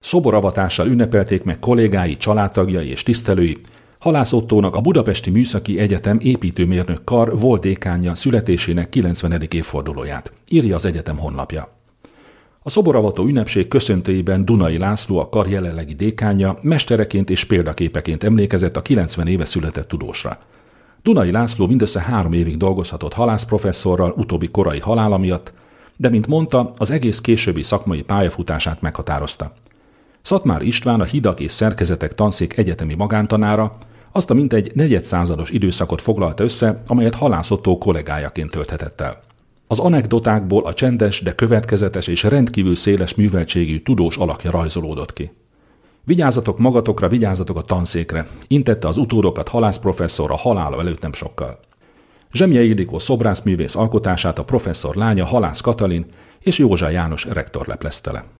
Szoboravatással ünnepelték meg kollégái, családtagjai és tisztelői. Halász Ottónak a Budapesti Műszaki Egyetem építőmérnök kar volt dékánja születésének 90. évfordulóját, írja az egyetem honlapja. A szoboravató ünnepség köszöntőjében Dunai László, a kar jelenlegi dékánja, mestereként és példaképeként emlékezett a 90 éve született tudósra. Dunai László mindössze 3 évig dolgozhatott halászprofesszorral utóbbi korai halála miatt, de mint mondta, az egész későbbi szakmai pályafutását meghatározta. Szatmár István, a Hidak és Szerkezetek tanszék egyetemi magántanára azt a mintegy negyedszázados időszakot foglalta össze, amelyet Halász Ottó kollégájaként tölthetett el. Az anekdotákból a csendes, de következetes és rendkívül széles műveltségű tudós alakja rajzolódott ki. Vigyázzatok magatokra, vigyázzatok a tanszékre, intette az utódokat halászprofesszor a halála előtt nem sokkal. Zsemje Ildikó szobrászművész alkotását a professzor lánya Halász Katalin és Józsa János rektor leplezte le.